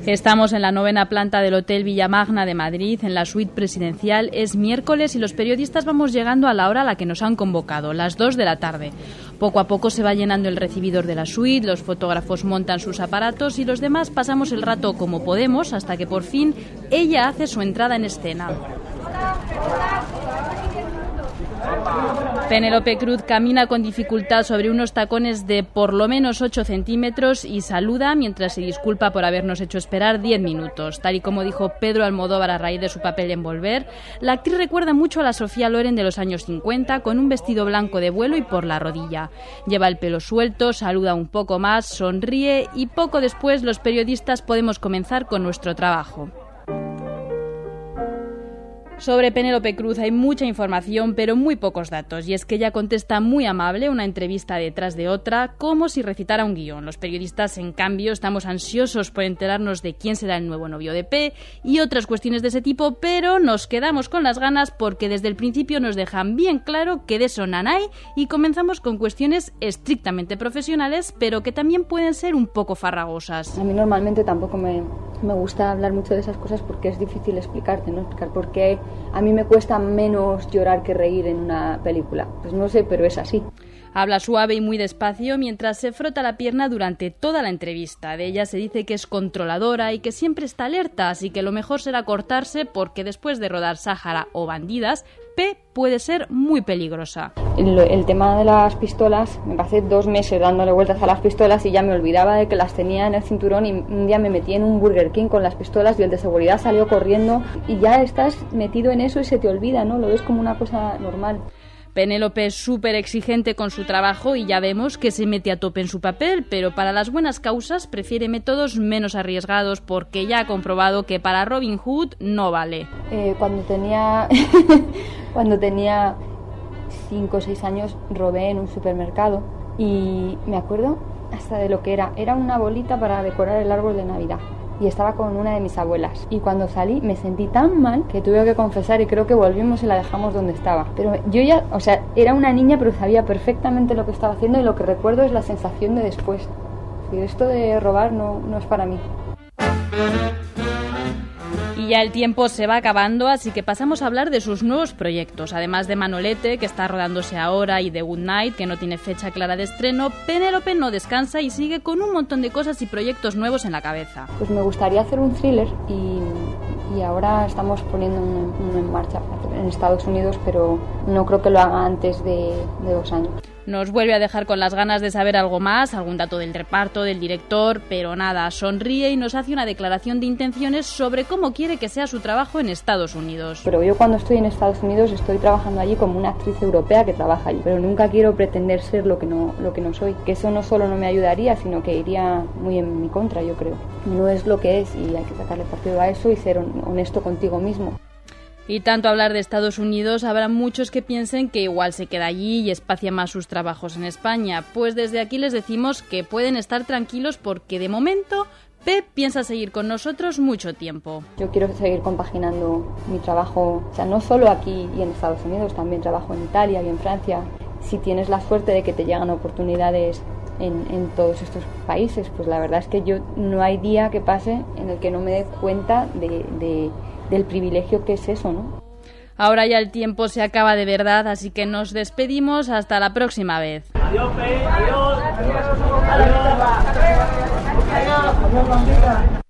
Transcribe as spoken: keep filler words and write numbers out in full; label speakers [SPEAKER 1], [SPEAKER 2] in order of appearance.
[SPEAKER 1] Estamos en la novena planta del Hotel Villamagna de Madrid, en la suite presidencial. Es miércoles y los periodistas vamos llegando a la hora a la que nos han convocado, las dos de la tarde. Poco a poco se va llenando el recibidor de la suite, los fotógrafos montan sus aparatos y los demás pasamos el rato como podemos hasta que por fin ella hace su entrada en escena. Penélope Cruz camina con dificultad sobre unos tacones de por lo menos ocho centímetros y saluda mientras se disculpa por habernos hecho esperar diez minutos. Tal y como dijo Pedro Almodóvar a raíz de su papel en Volver, la actriz recuerda mucho a la Sofía Loren de los años cincuenta, con un vestido blanco de vuelo y por la rodilla. Lleva el pelo suelto, saluda un poco más, sonríe y poco después los periodistas podemos comenzar con nuestro trabajo. Sobre Penélope Cruz hay mucha información, pero muy pocos datos, y es que ella contesta muy amable una entrevista detrás de otra, como si recitara un guión. Los periodistas, en cambio, estamos ansiosos por enterarnos de quién será el nuevo novio de P y otras cuestiones de ese tipo, pero nos quedamos con las ganas porque desde el principio nos dejan bien claro que de eso nada hay y comenzamos con cuestiones estrictamente profesionales, pero que también pueden ser un poco farragosas.
[SPEAKER 2] A mí normalmente tampoco me, me gusta hablar mucho de esas cosas porque es difícil explicarte, ¿no? Explicar por qué. A mí me cuesta menos llorar que reír en una película. Pues no sé, pero es así.
[SPEAKER 1] Habla suave y muy despacio mientras se frota la pierna durante toda la entrevista. De ella se dice que es controladora y que siempre está alerta, así que lo mejor será cortarse porque después de rodar Sáhara o Bandidas, P puede ser muy peligrosa.
[SPEAKER 2] El, el tema de las pistolas, me pasé dos meses dándole vueltas a las pistolas y ya me olvidaba de que las tenía en el cinturón y un día me metí en un Burger King con las pistolas y el de seguridad salió corriendo y ya estás metido en eso y se te olvida, ¿no? Lo ves como una cosa normal.
[SPEAKER 1] Penélope es súper exigente con su trabajo y ya vemos que se mete a tope en su papel, pero para las buenas causas prefiere métodos menos arriesgados porque ya ha comprobado que para Robin Hood no vale.
[SPEAKER 2] Eh, cuando tenía cuando tenía cinco o seis años robé en un supermercado y me acuerdo hasta de lo que era. Era una bolita para decorar el árbol de Navidad. Y estaba con una de mis abuelas. Y cuando salí me sentí tan mal que tuve que confesar y creo que volvimos y la dejamos donde estaba. Pero yo ya, o sea, era una niña pero sabía perfectamente lo que estaba haciendo y lo que recuerdo es la sensación de después. Y esto de robar no, no es para mí.
[SPEAKER 1] Y ya el tiempo se va acabando, así que pasamos a hablar de sus nuevos proyectos. Además de Manolete, que está rodándose ahora, y de Good Night, que no tiene fecha clara de estreno, Penélope no descansa y sigue con un montón de cosas y proyectos nuevos en la cabeza.
[SPEAKER 2] Pues me gustaría hacer un thriller y, y ahora estamos poniendo uno, uno en marcha en Estados Unidos, pero no creo que lo haga antes de, de dos años.
[SPEAKER 1] Nos vuelve a dejar con las ganas de saber algo más, algún dato del reparto, del director, pero nada, sonríe y nos hace una declaración de intenciones sobre cómo quiere que sea su trabajo en Estados Unidos.
[SPEAKER 2] Pero yo cuando estoy en Estados Unidos estoy trabajando allí como una actriz europea que trabaja allí, pero nunca quiero pretender ser lo que no, lo que no soy, que eso no solo no me ayudaría, sino que iría muy en mi contra, yo creo. No es lo que es y hay que sacarle partido a eso y ser honesto contigo mismo.
[SPEAKER 1] Y tanto hablar de Estados Unidos, habrá muchos que piensen que igual se queda allí y espacia más sus trabajos en España. Pues desde aquí les decimos que pueden estar tranquilos porque de momento P piensa seguir con nosotros mucho tiempo.
[SPEAKER 2] Yo quiero seguir compaginando mi trabajo, o sea, no solo aquí y en Estados Unidos, también trabajo en Italia y en Francia. Si tienes la suerte de que te llegan oportunidades en, en todos estos países, pues la verdad es que yo no hay día que pase en el que no me dé cuenta de... de del privilegio que es eso, ¿no?
[SPEAKER 1] Ahora ya el tiempo se acaba de verdad, así que nos despedimos hasta la próxima vez.
[SPEAKER 3] Adiós, Pe, adiós. Adiós. Adiós. Adiós. Adiós.